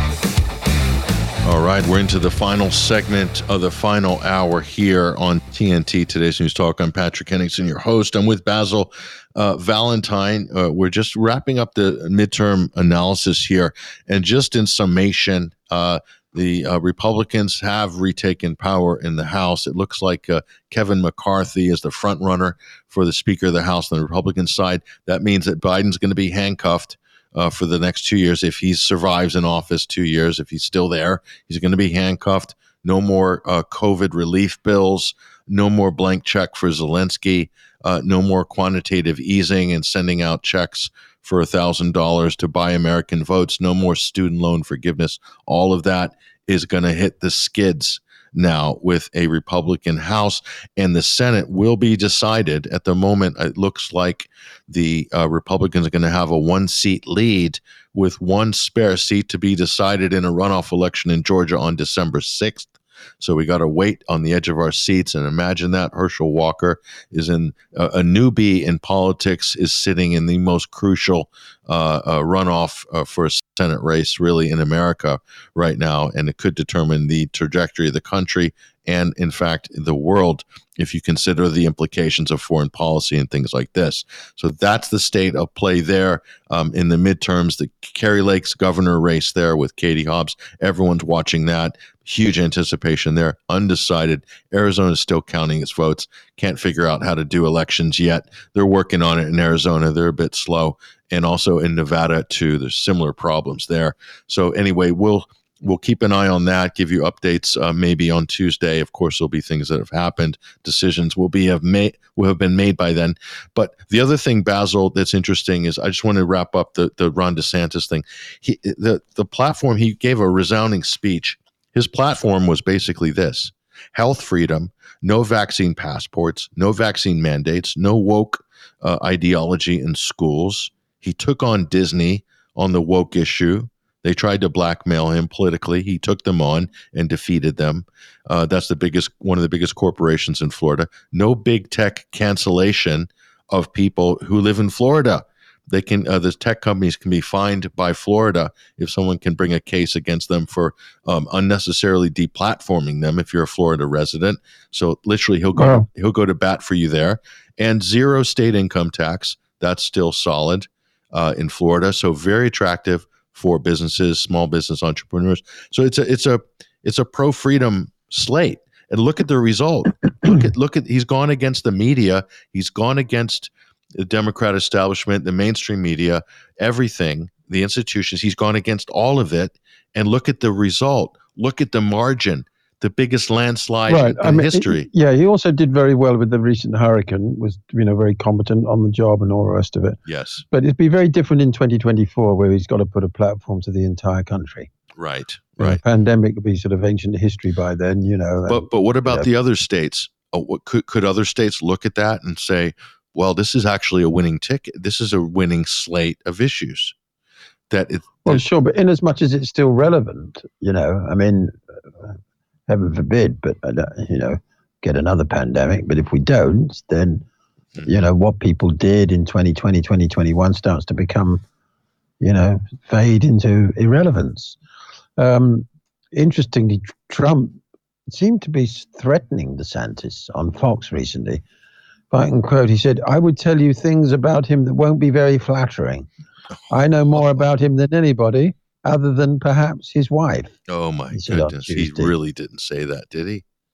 All right, we're into the final segment of the final hour here on T N T, Today's News Talk. I'm Patrick Henningsen, your host. I'm with Basil uh, Valentine. Uh, we're just wrapping up the midterm analysis here. And just in summation, uh, the uh, Republicans have retaken power in the House. It looks like uh, Kevin McCarthy is the front runner for the Speaker of the House on the Republican side. That means that Biden's going to be handcuffed Uh, for the next two years. If he survives in office two years, if he's still there, he's going to be handcuffed. No more uh, COVID relief bills, no more blank check for Zelensky, uh, no more quantitative easing and sending out checks for one thousand dollars to buy American votes, no more student loan forgiveness. All of that is going to hit the skids now with a Republican House, and the Senate will be decided. At the moment, it looks like the uh, Republicans are going to have a one-seat lead with one spare seat to be decided in a runoff election in Georgia on December sixth. So we got to wait on the edge of our seats and imagine that Herschel Walker is in uh, a newbie in politics, is sitting in the most crucial uh, uh, runoff uh, for a Senate race really in America right now. And it could determine the trajectory of the country and, in fact, the world if you consider the implications of foreign policy and things like this. So that's the state of play there. Um, in the midterms, the Kerry Lake's governor race there with Katie Hobbs, everyone's watching that. Huge anticipation there. Undecided. Arizona's still counting its votes. Can't figure out how to do elections yet. They're working on it in Arizona. They're a bit slow. And also in Nevada, too. There's similar problems there. So anyway, we'll We'll keep an eye on that, give you updates uh, maybe on Tuesday. Of course, there'll be things that have happened. Decisions will be have made will have been made by then. But the other thing, Basil, that's interesting is I just want to wrap up the, the Ron DeSantis thing. He, the, the platform, he gave a resounding speech. His platform was basically this: health freedom, no vaccine passports, no vaccine mandates, no woke uh, ideology in schools. He took on Disney on the woke issue. They tried to blackmail him politically. He took them on and defeated them. Uh, that's the biggest, one of the biggest corporations in Florida. No big tech cancellation of people who live in Florida. They can, uh, the tech companies can be fined by Florida if someone can bring a case against them for um, unnecessarily deplatforming them. If you're a Florida resident, so literally he'll go, wow. he'll go to bat for you there. And zero state income tax. That's still solid uh, in Florida. So very attractive for businesses, small business entrepreneurs. So it's a it's a it's a pro freedom slate. And look at the result. look at look at he's gone against the media. He's gone against the Democrat establishment, the mainstream media, everything, the institutions. He's gone against all of it. And look at the result. Look at the margin. The biggest landslide right. in I mean, history. It, yeah, he also did very well with the recent hurricane, was, you know, very competent on the job and all the rest of it. Yes. But it'd be very different in twenty twenty-four, where he's got to put a platform to the entire country. Right, you right. know, pandemic would be sort of ancient history by then, you know. But and, but what about yeah. the other states? Oh, what, could, could other states look at that and say, well, this is actually a winning ticket. This is a winning slate of issues. That it, Well, that, sure, but in as much as it's still relevant, you know, I mean... Uh, heaven forbid, but, uh, you know, get another pandemic. But if we don't, then, mm-hmm. you know, what people did in twenty twenty, twenty twenty-one starts to become, you know, fade into irrelevance. Um, interestingly, Trump seemed to be threatening DeSantis on Fox recently. If I can quote, he said, "I would tell you things about him that won't be very flattering. I know more about him than anybody, other than perhaps his wife." Oh my he goodness, he really didn't say that, did he?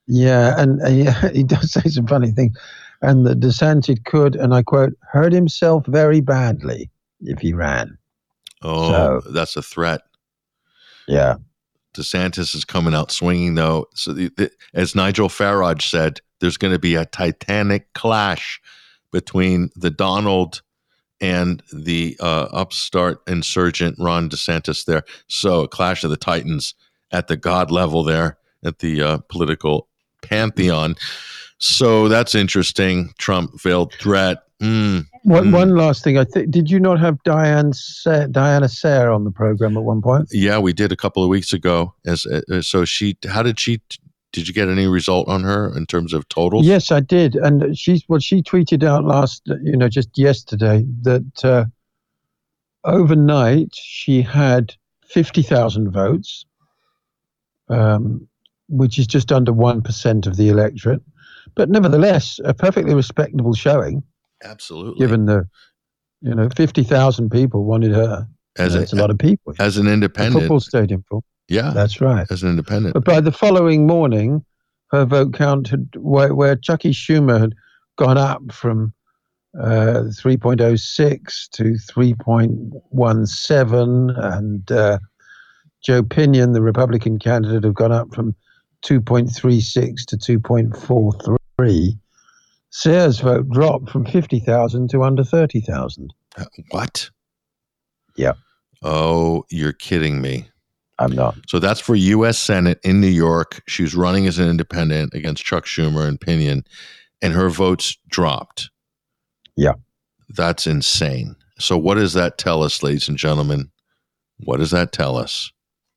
Yeah, and uh, yeah, he does say some funny things. And the DeSantis could, and I quote, hurt himself very badly if he ran. Oh, So, that's a threat. Yeah. DeSantis is coming out swinging, though. So, the, the, as Nigel Farage said, there's going to be a titanic clash between the Donald and the uh, upstart insurgent Ron DeSantis there. So, a clash of the titans at the God level there, at the uh, political pantheon. So that's interesting. Trump veiled threat. Mm, one, mm. one last thing. I think did you not have Diane Sa- Diana Sayre on the program at one point? Yeah, we did a couple of weeks ago. As uh, so, she. How did she? Did you get any result on her in terms of totals? Yes, I did. And she's well, she tweeted out last, you know, just yesterday that uh, overnight she had fifty thousand votes, um, which is just under one percent of the electorate. But nevertheless, a perfectly respectable showing. Absolutely. Given the, you know, fifty thousand people wanted her. As That's a, a lot of people. As an independent. A football stadium full. Yeah. That's right. As an independent. But by the following morning, her vote count had, where, where Chucky Schumer had gone up from uh, three point oh six to three point one seven, and uh, Joe Pinion, the Republican candidate, had gone up from two point three six to two point four three. Sayre's vote dropped from fifty thousand to under thirty thousand. Uh, what? Yeah. Oh, you're kidding me. I'm not. So that's for U S Senate in New York. She was running as an independent against Chuck Schumer and Pinion, and her votes dropped. Yeah. That's insane. So what does that tell us, ladies and gentlemen? What does that tell us?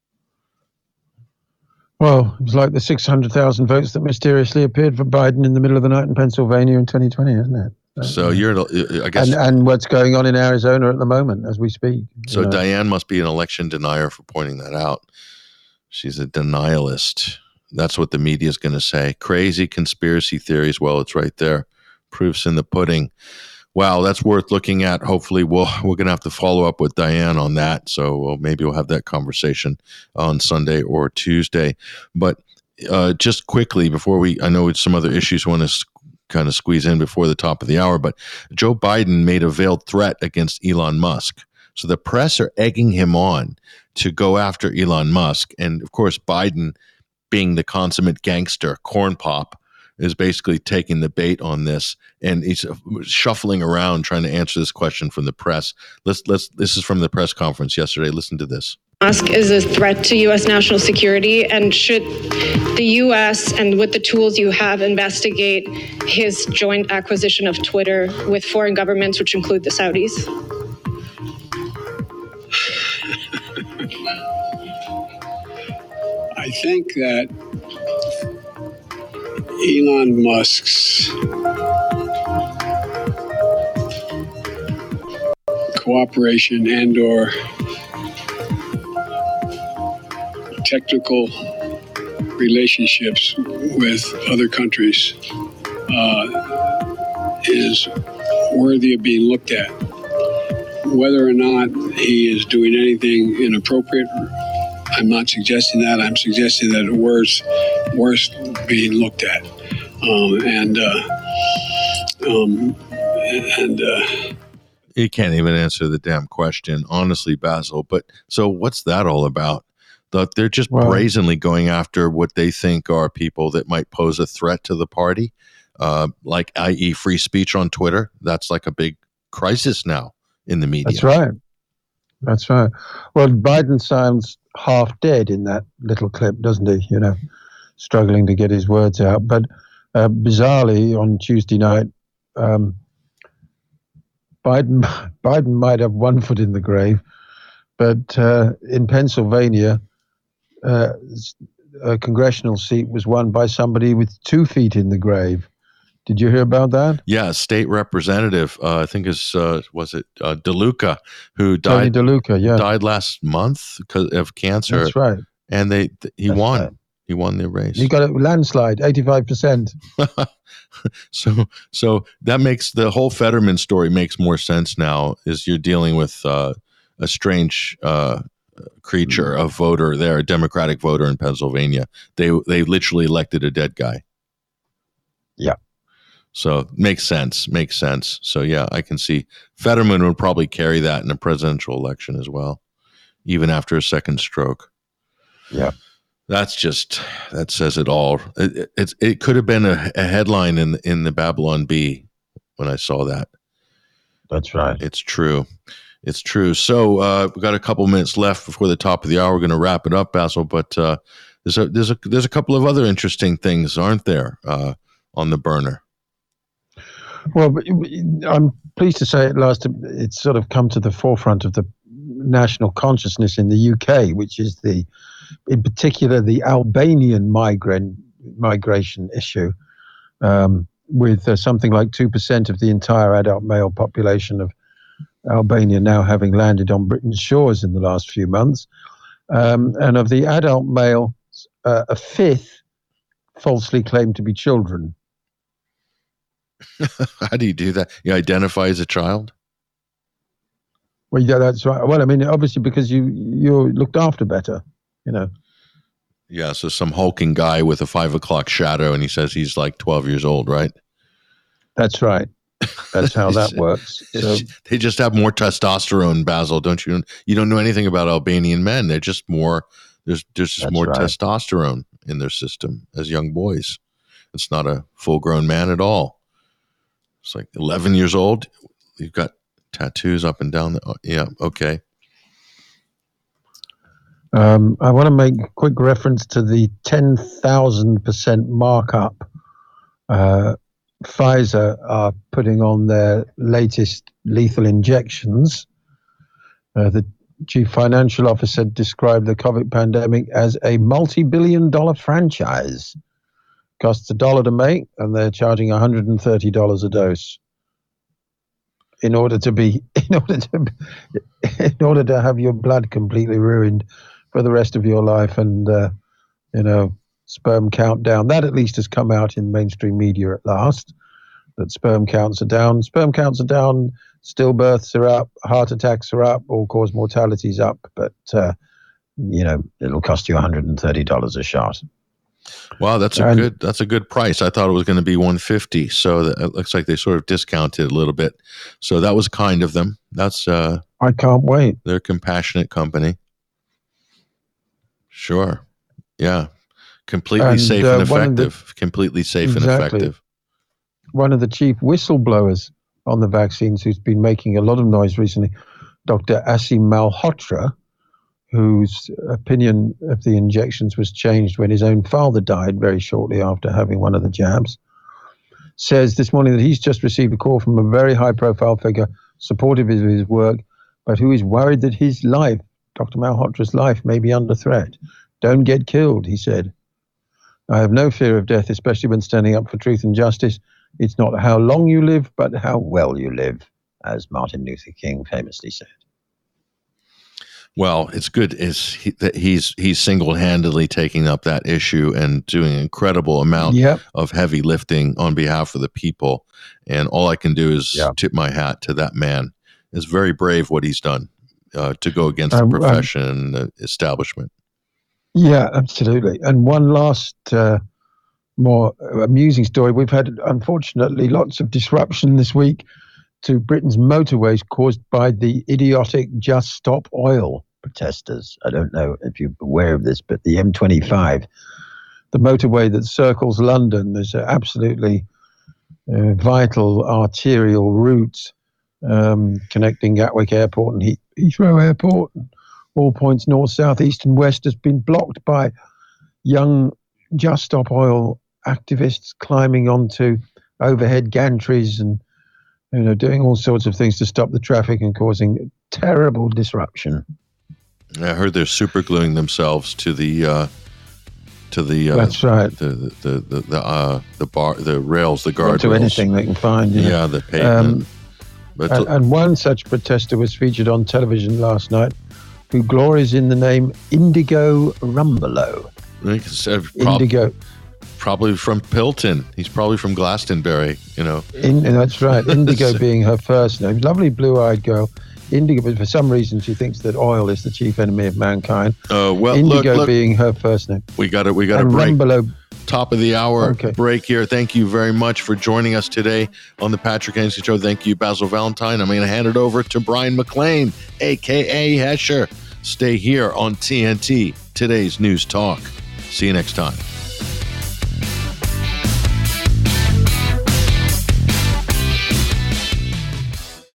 Well, it was like the six hundred thousand votes that mysteriously appeared for Biden in the middle of the night in Pennsylvania in twenty twenty, isn't it? So you're, I guess, and, and what's going on in Arizona at the moment as we speak. So know. Diane must be an election denier for pointing that out. She's a denialist. That's what the media is going to say. Crazy conspiracy theories. Well, it's right there. Proofs in the pudding. Wow, that's worth looking at. Hopefully, we'll, we're going to have to follow up with Diane on that. So well, maybe we'll have that conversation on Sunday or Tuesday. But uh, just quickly before we, I know it's some other issues we want to kind of squeeze in before the top of the hour, but Joe Biden made a veiled threat against Elon Musk. So the press are egging him on to go after Elon Musk. And of course, Biden, being the consummate gangster, corn pop, is basically taking the bait on this, and he's shuffling around trying to answer this question from the press. Let's let's. This is from the press conference yesterday. Listen to this. Musk is a threat to U S national security, and should the U S and with the tools you have investigate his joint acquisition of Twitter with foreign governments, which include the Saudis? I think that Elon Musk's cooperation and or technical relationships with other countries uh, is worthy of being looked at. Whether or not he is doing anything inappropriate, I'm not suggesting that. I'm suggesting that it's worth, worth being looked at. Um, and uh, um, and uh, he can't even answer the damn question, honestly, Basil. But so what's that all about? The, they're just well, brazenly going after what they think are people that might pose a threat to the party, uh, like that is free speech on Twitter. That's like a big crisis now in the media. That's right. That's right. Well, Biden sounds half dead in that little clip, doesn't he? You know, struggling to get his words out. But uh, bizarrely, on Tuesday night, um, Biden Biden might have one foot in the grave, but uh, in Pennsylvania, uh, a congressional seat was won by somebody with two feet in the grave. Did you hear about that? Yeah, state representative. Uh, I think is uh, was it uh, DeLuca, who died. Tony DeLuca, yeah, died last month because of cancer. That's right. And they th- he That's won. Right. He won the race. He got a landslide, eighty-five percent. so so that makes the whole Fetterman story makes more sense now. Is you're dealing with uh, a strange uh, creature, a voter there, a Democratic voter in Pennsylvania. They they literally elected a dead guy. Yeah. So makes sense, makes sense. So yeah, I can see Fetterman would probably carry that in a presidential election as well, even after a second stroke. Yeah. That's just, that says it all. It, it, it could have been a, a headline in, in the Babylon Bee when I saw that. That's right. It's true. It's true. So uh, we've got a couple minutes left before the top of the hour. We're going to wrap it up, Basil, but uh, there's, a, there's, a, there's a couple of other interesting things, aren't there, uh, on the burner? Well, I'm pleased to say at last it's sort of come to the forefront of the national consciousness in the U K, which is the, in particular, the Albanian migrant migration issue, um, with uh, something like two percent of the entire adult male population of Albania now having landed on Britain's shores in the last few months. Um, and of the adult male, uh, a fifth falsely claimed to be children. How do you do that? You identify as a child? Well, yeah, that's right. Well, I mean, obviously because you you're looked after better, you know. Yeah, so some hulking guy with a five o'clock shadow, and he says he's like twelve years old, right? That's right. That's how that works. So, they just have more testosterone, Basil, don't you? You don't know anything about Albanian men. They're just more, there's, there's just more right. testosterone in their system as young boys. It's not a full-grown man at all. It's like eleven years old. You've got tattoos up and down. The, yeah, okay. Um, I want to make a quick reference to the ten thousand percent markup uh, Pfizer are putting on their latest lethal injections. Uh, the chief financial officer described the COVID pandemic as a multi-billion dollar franchise. Costs a dollar to make, and they're charging one hundred thirty dollars a dose. In order to be, in order to, in order to have your blood completely ruined for the rest of your life, and uh, you know, sperm count down. That at least has come out in mainstream media at last. That sperm counts are down. Sperm counts are down. Stillbirths are up. Heart attacks are up. All-cause mortality is up. But uh, you know, it'll cost you one hundred thirty dollars a shot. Wow, that's a and, good that's a good price. I thought it was going to be one hundred fifty dollars, so that, it looks like they sort of discounted a little bit. So that was kind of them. That's uh, I can't wait. They're a compassionate company. Sure, yeah, completely and, safe uh, and effective. The, completely safe exactly. and effective. One of the chief whistleblowers on the vaccines, who's been making a lot of noise recently, Doctor Asim Malhotra, whose opinion of the injections was changed when his own father died very shortly after having one of the jabs, says this morning that he's just received a call from a very high-profile figure supportive of his work, but who is worried that his life, Doctor Malhotra's life, may be under threat. Don't get killed, he said. I have no fear of death, especially when standing up for truth and justice. It's not how long you live, but how well you live, as Martin Luther King famously said. Well, it's good is he, that he's he's single-handedly taking up that issue and doing an incredible amount yep. of heavy lifting on behalf of the people. And all I can do is yep. tip my hat to that man. It's very brave what he's done uh, to go against um, the profession um, and the establishment. Yeah, absolutely. And one last uh, more amusing story. We've had, unfortunately, lots of disruption this week to Britain's motorways caused by the idiotic Just Stop Oil protesters. I don't know if you're aware of this, but the M twenty-five, the motorway that circles London, is an absolutely uh, vital arterial route um, connecting Gatwick Airport and he- Heathrow Airport. All points north, south, east and west has been blocked by young Just Stop Oil activists climbing onto overhead gantries and you know, doing all sorts of things to stop the traffic and causing terrible disruption. I heard they're super gluing themselves to the uh, to the. Uh, That's right. The the the the uh, the bar, the rails, the guardrails. To anything they can find. Yeah, know. the pavement. Um, but and, and one such protester was featured on television last night, who glories in the name Indigo Rumbelow. Indigo. Probably from Pilton. He's probably from Glastonbury, you know. In, that's right. Indigo being her first name. Lovely blue-eyed girl. Indigo, but for some reason she thinks that oil is the chief enemy of mankind. Uh, well, Indigo look, look, being her first name. We got it. We got and a break. Rumbelow, Top of the hour okay. break here. Thank you very much for joining us today on the Patrick Henske Show. Thank you, Basil Valentine. I'm going to hand it over to Brian McLean, a k a. Hesher. Stay here on T N T, today's News Talk. See you next time.